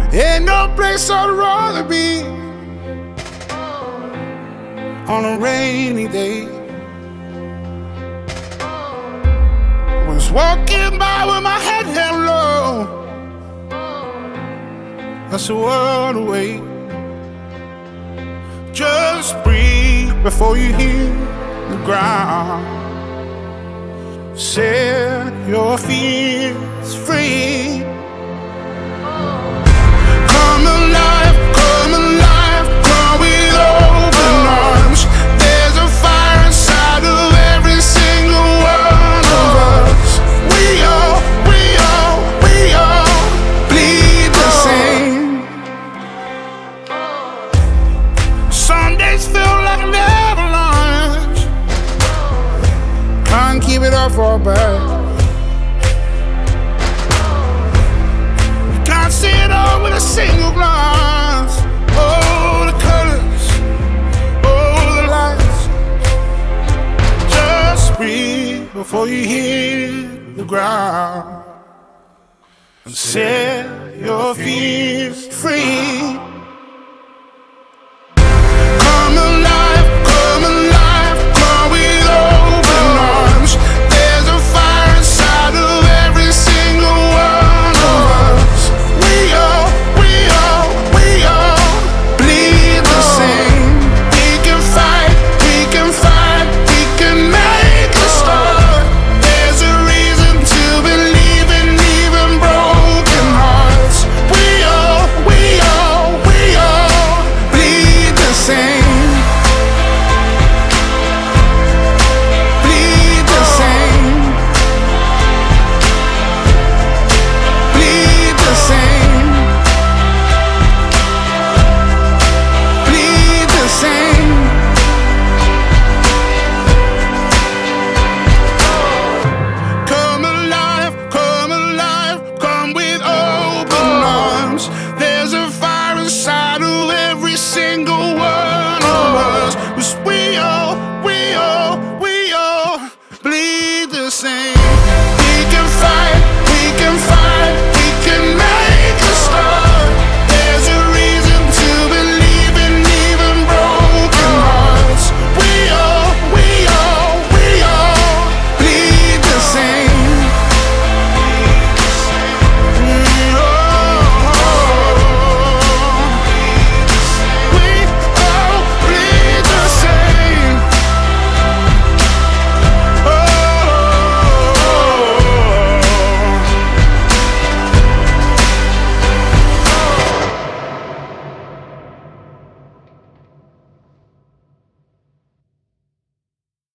Ain't no place I'd rather be on a rainy day. Was walking by with my head held low. That's the world away. Just breathe before you hit the ground. Set your fears free. Come alive, come alive, come with open arms. There's a fire inside of every single one of us. We all bleed the same. Some days feel like an avalanche. Can't keep it up for back. You can't see it all with a single glance. Oh, the colors, oh, the lights. Just breathe before you hit the ground and set your fears free.